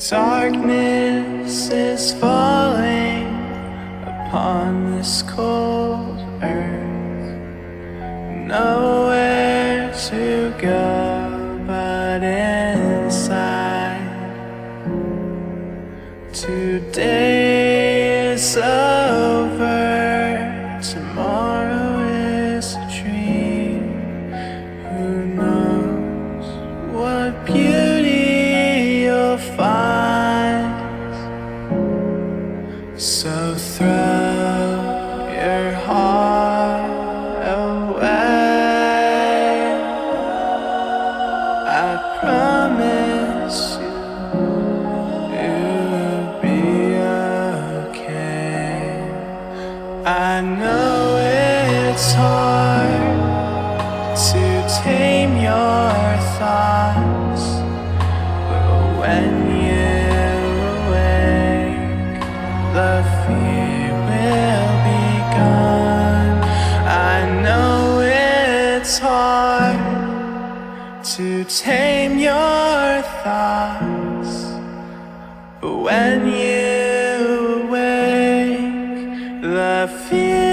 Darkness is falling upon this cold earth. Nowhere to go but inside. Today is over, tomorrow is a dream. Who knows what beauty you'll find? So throw your heart away. I promise you, you'll be okay. I know it's hard to tame your thoughts, but when you awake, the fear will be gone. I know it's hard to tame your thoughts, but when you awake, the fear